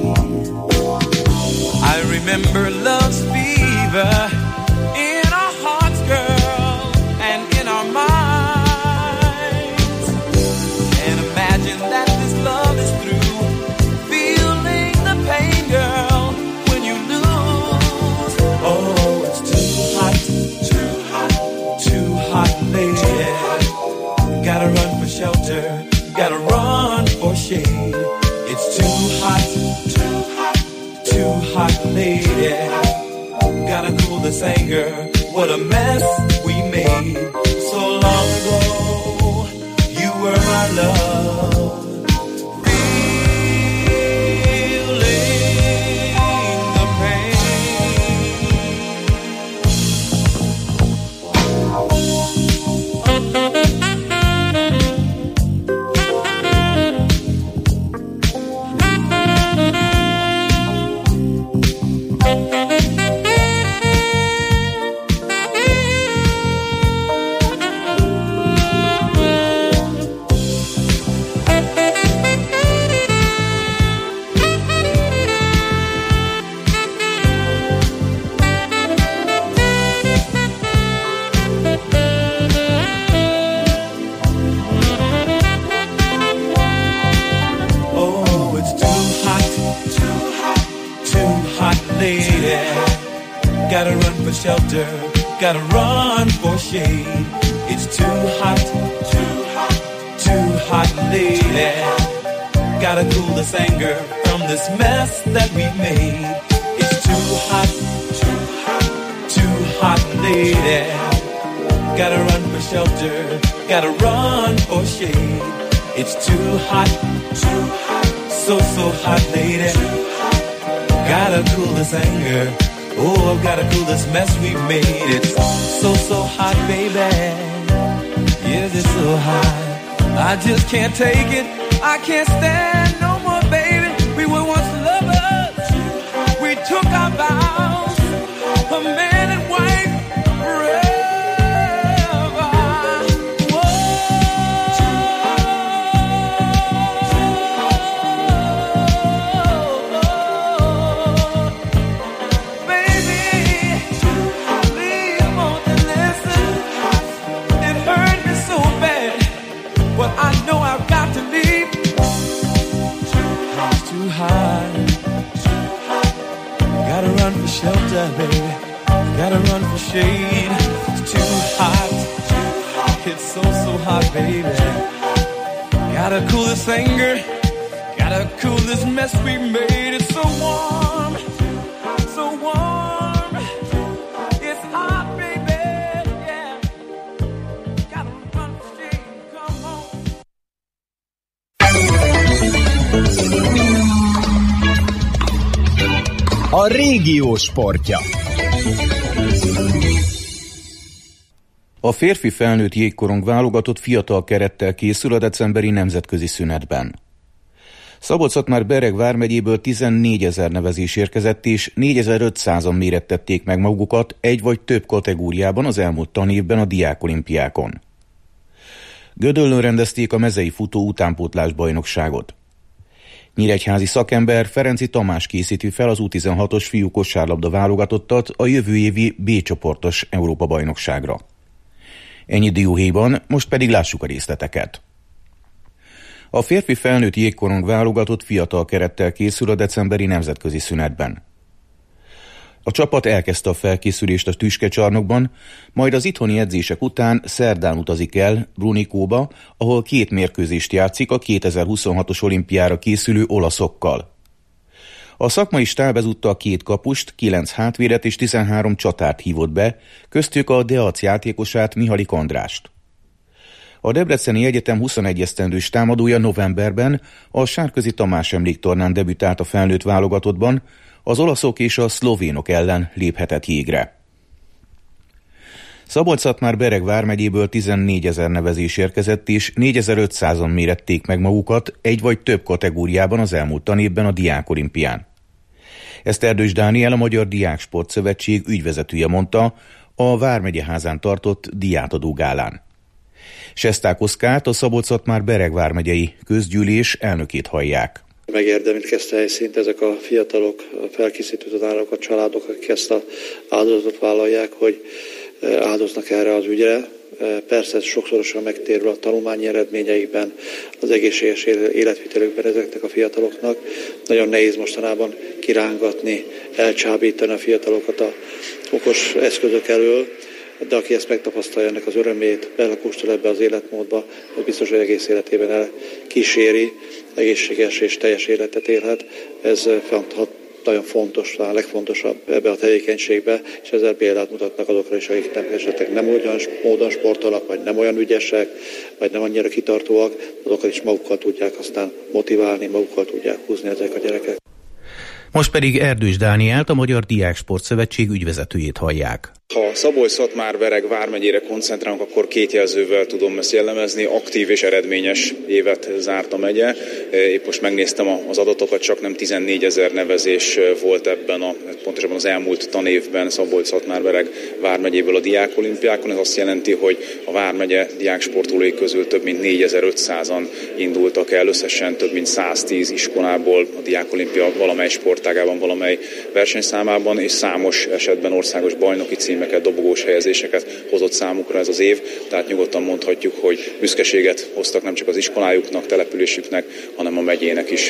I remember love's fever in our hearts, girl, and in our minds. And imagine that this love is through. Feeling the pain, girl, when you lose. Oh, it's too hot, too hot, too hot, lady. Gotta run for shelter, gotta run for shade. It's too hot, too hot, too hot, lady. Gotta cool this anger, what a mess we made so long ago. You were my love. Gotta run for shelter, gotta run for shade. It's too hot, too hot, too hot, lady. Gotta cool this anger from this mess that we made. It's too hot, too hot, too hot, lady. Gotta run for shelter, gotta run for shade. It's too hot, too hot, so, so hot, lady. Gotta cool this anger. Oh, I've gotta cool this mess we made. It's so, so hot, baby. Yes, it's so hot. I just can't take it. I can't stand no more, baby. We were once lovers. We took our vows. A man and wife forever. Whoa. I know I've got to leave. Too hot, too hot, too hot. Gotta run for shelter, baby. Gotta run for shade. It's too hot, too hot. It's so, so hot, baby. Gotta cool this anger. Gotta cool this mess we made. It's so warm, so warm. It's hot, baby. Yeah. Gotta run for shade. Come on. A régió sportja. A férfi felnőtt jégkorong válogatott fiatal kerettel készül a decemberi nemzetközi szünetben. Szabolcs-Szatmár-Bereg vármegyéből tizennégyezer nevezés érkezett, és négyezer-ötszázan mérettették meg magukat egy vagy több kategóriában az elmúlt tanévben a diákolimpiákon. Gödöllőn rendezték a mezei futó utánpótlás bajnokságot. Nyíregyházi szakember Ferenci Tamás készíti fel az U tizenhatos fiú kosárlabda válogatottat a jövő évi B csoportos Európa-bajnokságra. Ennyi dióhéjban, most pedig lássuk a részleteket. A férfi felnőtt jégkorong válogatott fiatal kerettel készül a decemberi nemzetközi szünetben. A csapat elkezdte a felkészülést a tüskecsarnokban, majd az itthoni edzések után szerdán utazik el Brunikóba, ahol két mérkőzést játszik a kétezer-huszonhatos olimpiára készülő olaszokkal. A szakmai stáb ezúttal két kapust, kilenc hátvédet és tizenhárom csatárt hívott be, köztük a Deac játékosát, Mihalik Andrást. A Debreceni Egyetem huszonegy esztendős támadója novemberben a Sárközi Tamás emléktornán debütált a felnőtt válogatottban, az olaszok és a szlovénok ellen léphetett jégre. Szabolcs-Szatmár-Bereg vármegyéből tizennégyezer nevezés érkezett, és négyezer-ötszázan mérették meg magukat egy vagy több kategóriában az elmúlt tanévben a Diákolimpián. Ezt Erdős Dániel, a Magyar Diáksportszövetség ügyvezetője mondta a Vármegyeházán tartott diátadó gálán. Sesták Oszkárt, a Szabolcs-Szatmár-Bereg vármegyei közgyűlés elnökét hallják. Megérdemelt ezt a helyszínt ezek a fiatalok, a felkészítő tanárok, a családok, akik ezt az áldozatot vállalják, hogy áldoznak erre az ügyre. Persze ez sokszorosan megtérül a tanulmányi eredményeikben, az egészséges életvitelükben ezeknek a fiataloknak. Nagyon nehéz mostanában kirángatni, elcsábítani a fiatalokat a okos eszközök elől, de aki ezt megtapasztalja, ennek az örömét, belekóstol ebbe az életmódba, az biztos, hogy egész életében elkíséri, egészséges és teljes életet élhet. Ez nagyon fontos, a legfontosabb ebbe a tevékenységbe, és ezzel példát mutatnak azokra is, akik nem, esetleg nem olyan módon sportolnak, vagy nem olyan ügyesek, vagy nem annyira kitartóak, azokat is magukkal tudják aztán motiválni, magukkal tudják húzni ezek a gyerekek. Most pedig Erdős Dánielt, a Magyar Diáksportszövetség ügyvezetőjét hallják. Ha Szabolcs-Szatmár-Bereg vármegyére koncentrálunk, akkor két jelzővel tudom ezt jellemezni. Aktív és eredményes évet zárt a megye. Épp most megnéztem az adatokat, csak nem tizennégyezer nevezés volt ebben a, pontosabban az elmúlt tanévben Szabolcs-Szatmár-Bereg vármegyéből a diákolimpiákon. Ez azt jelenti, hogy a vármegye diáksportolói közül több mint négyezer-ötszázan indultak el, összesen több mint száztíz iskolából a diákolimpia valamely sportágában, valamely versenyszámában, és számos esetben országos bajnoki címeket, dobogós helyezéseket hozott számukra ez az év, tehát nyugodtan mondhatjuk, hogy büszkeséget hoztak nem csak az iskolájuknak, településüknek, hanem a megyének is.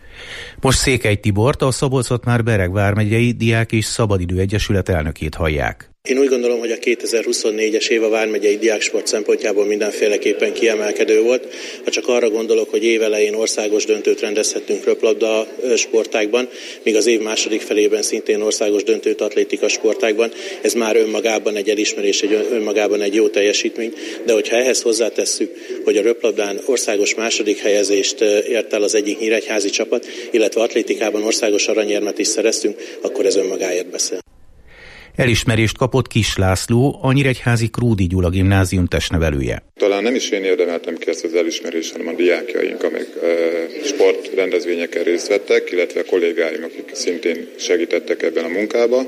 Most Székely Tibort, a Szabolcs-Szatmár-Bereg vármegyei Diák és Szabadidő Egyesület elnökét hallják. Én úgy gondolom, hogy a kétezer-huszonnégyes év a vármegyei diáksport szempontjából mindenféleképpen kiemelkedő volt. Ha csak arra gondolok, hogy évelején országos döntőt rendezhettünk röplabda sportágban, míg az év második felében szintén országos döntőt atlétika sportágban, ez már önmagában egy elismerés, egy önmagában egy jó teljesítmény, de hogyha ehhez hozzátesszük, hogy a röplabdán országos második helyezést ért el az egyik nyíregyházi csapat, illetve atlétikában országos aranyérmet is szereztünk, akkor ez önmagáért beszél. Elismerést kapott Kis László, a nyíregyházi Krúdi Gyula gimnázium testnevelője. Talán nem is én érdemeltem ki ezt az elismerést, hanem a diákjaink, amik e, sportrendezvényeken részt vettek, illetve a kollégáim, akik szintén segítettek ebben a munkában.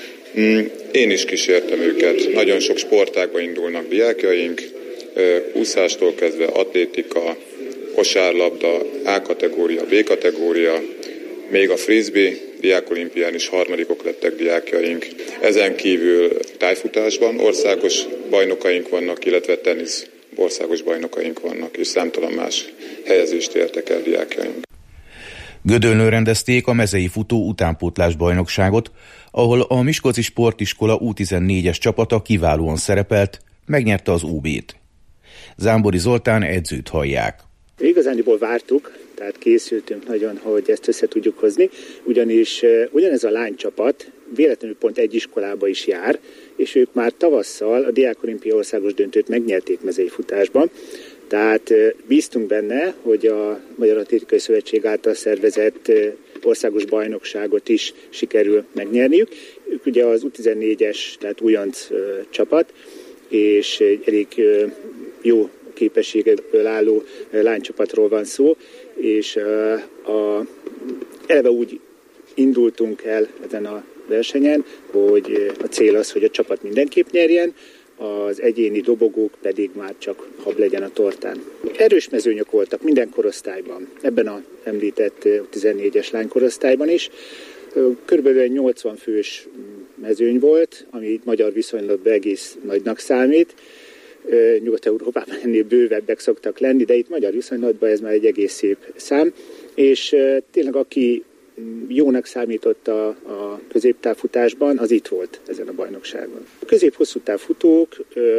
Én is kísértem őket. Nagyon sok sportágba indulnak diákjaink, e, úszástól kezdve atlétika, kosárlabda, A kategória, B kategória, még a frisbee diákolimpián is harmadikok lettek diákjaink. Ezen kívül tájfutásban országos bajnokaink vannak, illetve tenisz országos bajnokaink vannak, és számtalan más helyezést értek el diákjaink. Gödöllőn rendezték a mezei futó utánpótlás bajnokságot, ahol a Miskolci Sportiskola U tizennégyes csapata kiválóan szerepelt, megnyerte az u bé-t. Zámbori Zoltán edzőt hallják. Igazániból vártuk, tehát készültünk nagyon, hogy ezt össze tudjuk hozni, ugyanis ugyanez a lánycsapat véletlenül pont egy iskolába is jár, és ők már tavasszal a Diákolimpia országos döntőt megnyerték mezei futásban, tehát bíztunk benne, hogy a Magyar Atlétikai Szövetség által szervezett országos bajnokságot is sikerül megnyerniük. Ők ugye az U tizennégyes, tehát újonc csapat, és egy elég jó képességekből álló lánycsapatról van szó, és a, eleve úgy indultunk el ezen a versenyen, hogy a cél az, hogy a csapat mindenképp nyerjen, az egyéni dobogók pedig már csak hab legyen a tortán. Erős mezőnyök voltak minden korosztályban, ebben a említett tizennégyes lánykorosztályban is. Körülbelül egy nyolcvan fős mezőny volt, ami magyar viszonylatban egész nagynak számít. Nyugat-Európában ennél bővebbek szoktak lenni, de itt magyar viszonylatban ez már egy egész szép szám, és tényleg aki jónak számított a, a középtávfutásban, az itt volt ezen a bajnokságon. A közép-hosszú távfutók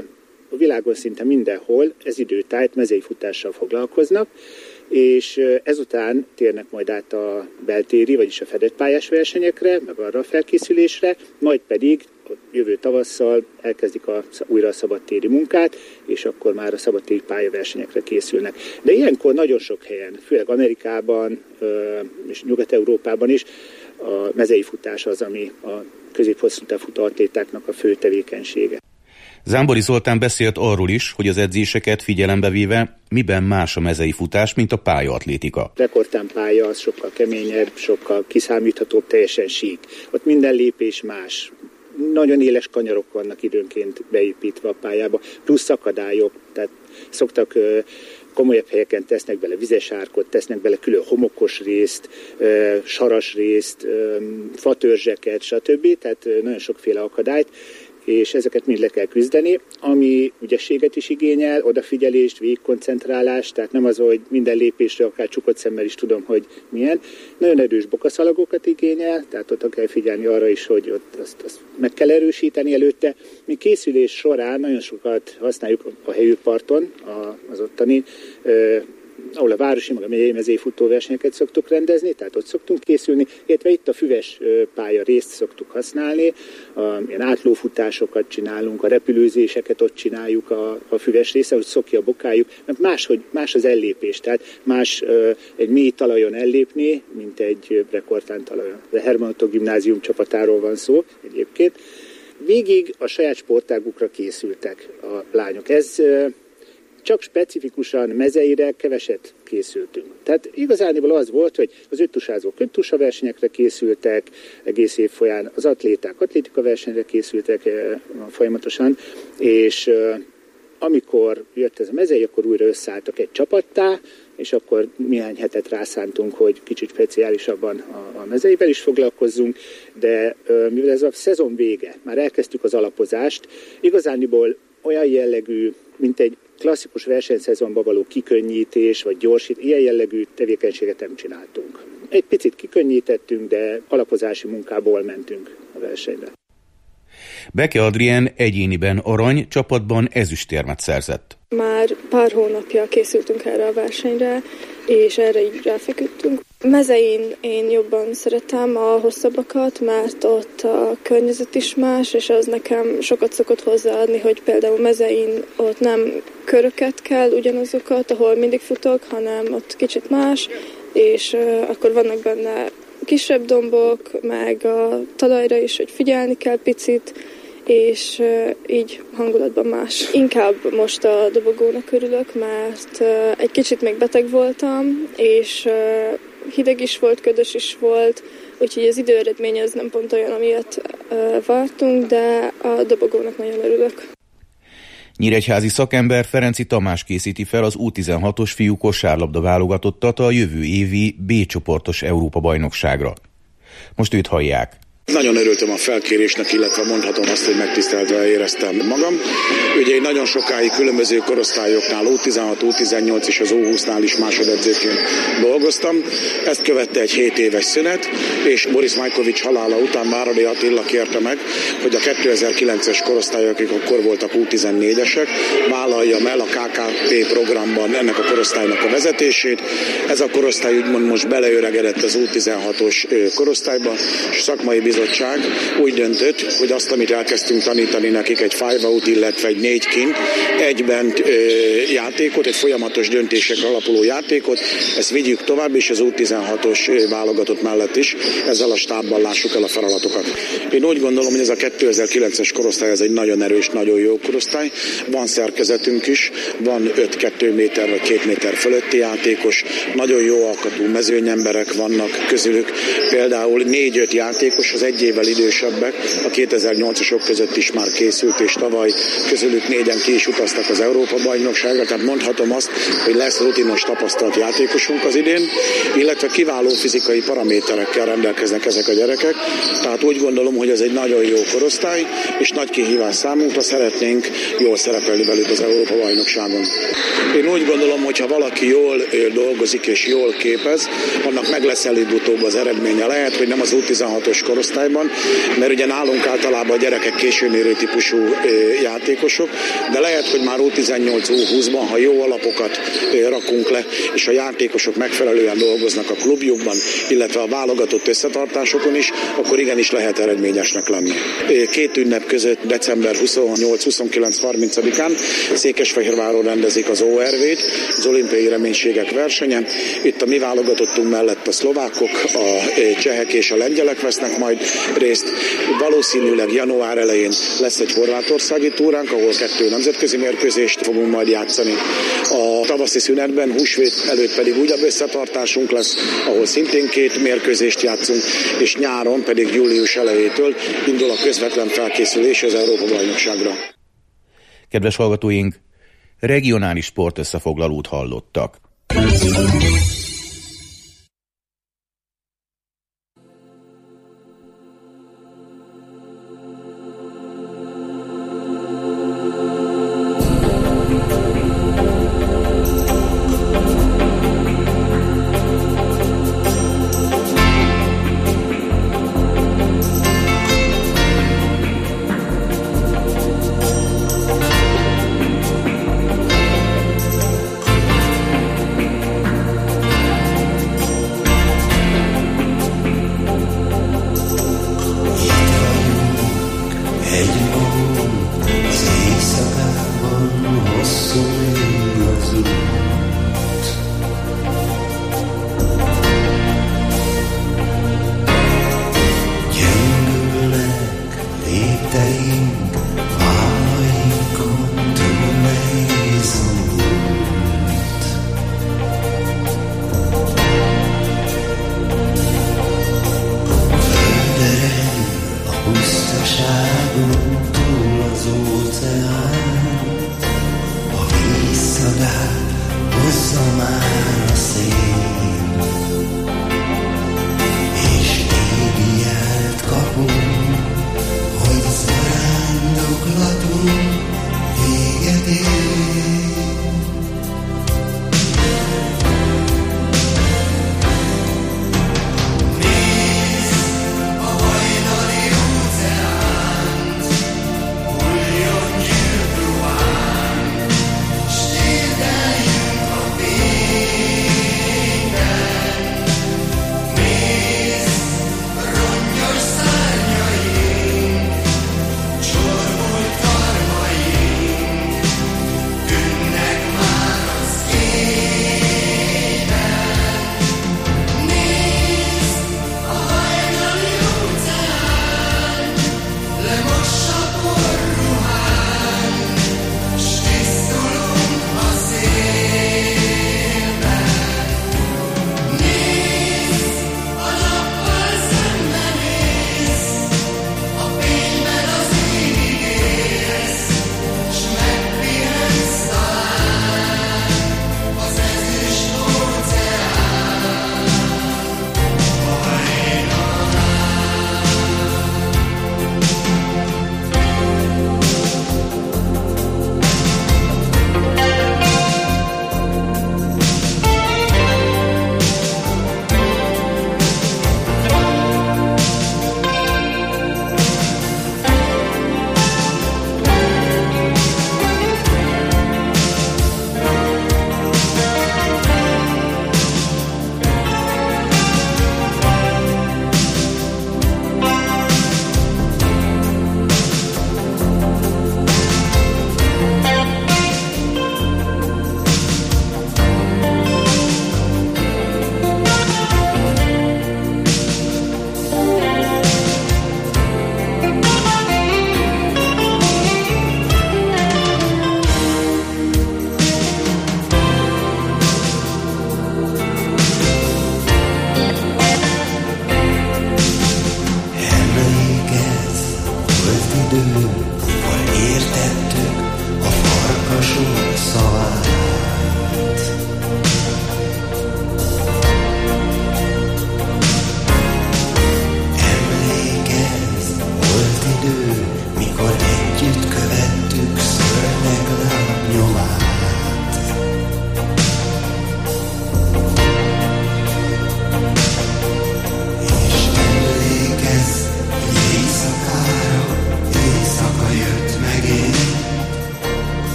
a világon szinte mindenhol ez időtájt mezei futással foglalkoznak, és ezután térnek majd át a beltéri, vagyis a fedett pályás versenyekre, meg arra a felkészülésre, majd pedig jövő tavasszal elkezdik a, újra a szabadtéri munkát, és akkor már a szabadtéri pályaversenyekre készülnek. De ilyenkor nagyon sok helyen, főleg Amerikában és Nyugat-Európában is a mezei futás az, ami a közép-hosszú távfutó atlétáknak a fő tevékenysége. Zámbori Zoltán beszélt arról is, hogy az edzéseket figyelembe véve miben más a mezei futás, mint a pályaatlétika. Rekordtámpálya az sokkal keményebb, sokkal kiszámíthatóbb, teljesen sík. Ott minden lépés más. Nagyon éles kanyarok vannak időnként beépítve a pályába, plusz akadályok, tehát szoktak komolyabb helyeken tesznek bele vizes árkot, tesznek bele külön homokos részt, saras részt, fatörzseket, stb. Tehát nagyon sokféle akadályt, és ezeket mind le kell küzdeni, ami ügyességet is igényel, odafigyelést, végigkoncentrálást, tehát nem az, hogy minden lépésre akár csukott szemmel is tudom, hogy milyen. Nagyon erős bokaszalagokat igényel, tehát ott kell figyelni arra is, hogy ott azt, azt meg kell erősíteni előtte. Mi készülés során nagyon sokat használjuk a helyőparton, az ottani, ahol a városi, meg a megyei mezei futóversenyeket szoktuk rendezni, tehát ott szoktunk készülni, illetve itt a füves pálya részt szoktuk használni, a, ilyen átlófutásokat csinálunk, a repülőzéseket ott csináljuk a, a füves része, hogy szokja a bokájuk, mert máshogy, más az ellépés, tehát más egy mély talajon ellépni, mint egy rekordtán talajon. A Hermanotto Gimnázium csapatáról van szó egyébként. Végig a saját sportágukra készültek a lányok. Ez csak specifikusan mezeire keveset készültünk. Tehát igazániból az volt, hogy az öttusázók öttusa versenyekre készültek, egész év folyán az atléták atlétika versenyre készültek folyamatosan, és amikor jött ez a mezei, akkor újra összeálltak egy csapattá, és akkor néhány hetet rászántunk, hogy kicsit speciálisabban a, a mezeivel is foglalkozzunk, de mivel ez a szezon vége, már elkezdtük az alapozást, igazániból olyan jellegű, mint egy klasszikus versenyszezonban való kikönnyítés, vagy gyorsít, ilyen jellegű tevékenységet nem csináltunk. Egy picit kikönnyítettünk, de alapozási munkából mentünk a versenyre. Beke Adrien egyéniben arany, csapatban ezüstérmet szerzett. Már pár hónapja készültünk erre a versenyre, és erre így ráfeküdtünk. Mezein én jobban szeretem a hosszabbakat, mert ott a környezet is más, és az nekem sokat szokott hozzáadni, hogy például mezein ott nem köröket kell ugyanazokat, ahol mindig futok, hanem ott kicsit más, és uh, akkor vannak benne kisebb dombok, meg a talajra is, hogy figyelni kell picit, és uh, így hangulatban más. Inkább most a dobogónak örülök, mert uh, egy kicsit még beteg voltam, és uh, hideg is volt, ködös is volt, úgyhogy az időeredmény az nem pont olyan, amilyet uh, vártunk, de a dobogónak nagyon örülök. Nyíregyházi szakember Ferenci Tamás készíti fel az U tizenhatos fiú kosárlabda válogatottat a jövő évi B csoportos Európa-bajnokságra. Most őt hallják. Nagyon örültem a felkérésnek, illetve mondhatom azt, hogy megtiszteltve éreztem magam. Ugye én nagyon sokáig különböző korosztályoknál, U tizenhat, U tizennyolc és az U húsznál is másodedzőként dolgoztam. Ezt követte egy hét éves szünet, és Boris Majkovics halála után Váradi Attila kérte meg, hogy a kétezer-kilences korosztályok, akik akkor voltak U tizennégyesek, vállaljam el a ká ká pé programban ennek a korosztálynak a vezetését. Ez a korosztály úgymond most beleöregedett az U tizenhatos korosztályba, és szakmai bizottság úgy döntött, hogy azt, amit elkezdtünk tanítani nekik, egy five out, illetve egy négy kint, egyben ö, játékot, egy folyamatos döntésekre alapuló játékot, ezt vigyük tovább, és az U tizenhatos válogatott mellett is ezzel a stábban lássuk el a feladatokat. Én úgy gondolom, hogy ez a kétezer-kilences korosztály, ez egy nagyon erős, nagyon jó korosztály. Van szerkezetünk is, van öt-kettő méter vagy két méter fölötti játékos, nagyon jó alkatú mezőnyemberek vannak közülük, például négy-öt játékos, az egy évvel idősebbek, a kétezer-nyolcasok között is már készült, és tavaly közülük négyen ki is utaztak az Európa-bajnokságra, tehát mondhatom azt, hogy lesz rutinos tapasztalt játékosunk az idén, illetve kiváló fizikai paraméterekkel rendelkeznek ezek a gyerekek, tehát úgy gondolom, hogy ez egy nagyon jó korosztály, és nagy kihívás számunkra, szeretnénk jól szerepelni velük az Európa-bajnokságon. Én úgy gondolom, hogy ha valaki jól dolgozik és jól képez, annak meg lesz előbb-utóbb az eredménye. Lehet, hogy nem az U tizenhatos korosztály, korosztályban, mert ugye nálunk általában a gyerekek későmérő típusú játékosok, de lehet, hogy már U tizennyolc U húszban, ha jó alapokat rakunk le, és a játékosok megfelelően dolgoznak a klubjukban, illetve a válogatott összetartásokon is, akkor igenis lehet eredményesnek lenni. Két ünnep között december huszonnyolc, huszonkilenc, harmincadikán Székesfehérváron rendezik az o er vét, az olimpiai reménységek versenye. Itt a mi válogatottunk mellett a szlovákok, a csehek és a lengyelek vesznek majd részt. Valószínűleg január elején lesz egy horvátországi túránk, ahol kettő nemzetközi mérkőzést fogunk majd játszani. A tavaszi szünetben, húsvét előtt pedig újabb összetartásunk lesz, ahol szintén két mérkőzést játszunk, és nyáron pedig július elejétől indul a közvetlen felkészülés az Európa-bajnokságra. Kedves hallgatóink, regionális sportösszefoglalót hallottak.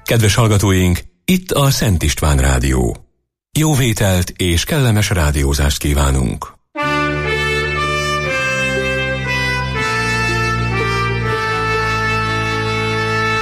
Kedves hallgatóink, itt a Szent István Rádió. Jó vételt és kellemes rádiózást kívánunk!